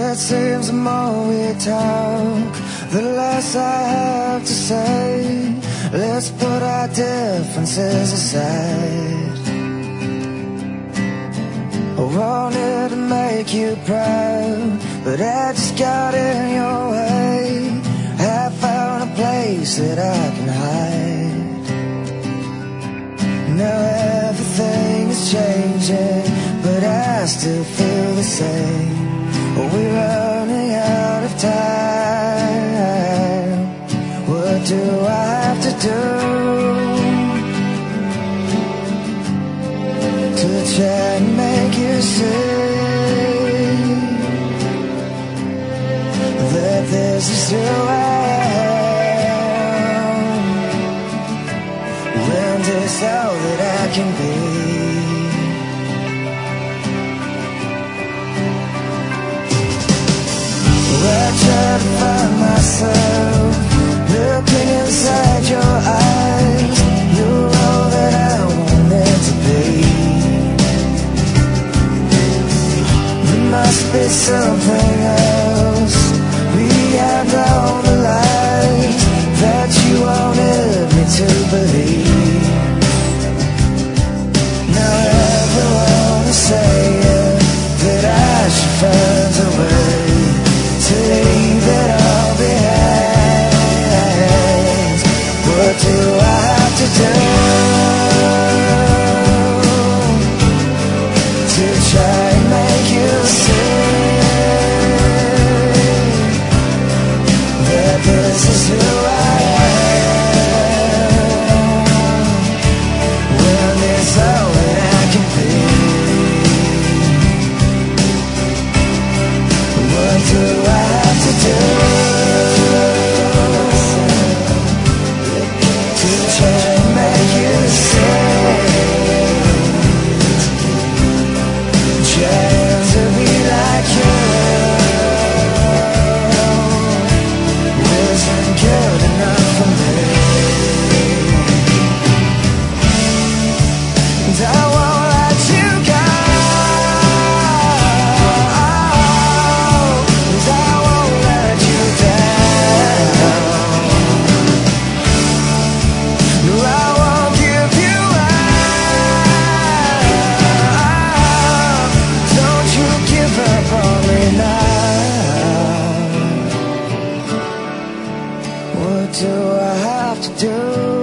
It seems the more we talk, the less I have to say. Let's put our differences aside. I wanted to make you proud, but I just got in your way. I found a place that I can hide. Now everything is changing, but I still feel the same. We're running out of time. What do I have to do to try and make you see that this is who I am, when this is all that I can be? I try to find myself looking inside your eyes. You're all that I wanted to be. There must be something else beyond all the lies that you wanted me to believe. Now everyone is saying that I should find a way to leave it all behind. What do I have to do to try and make you see that this is who I am, when it's all that I can be? What do I have to do to try and make you see? Trying to be like you wasn't good enough for me. And I won't let you go. What do I have to do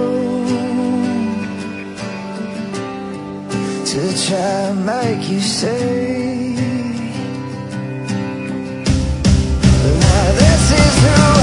to try and make you see? Now this is who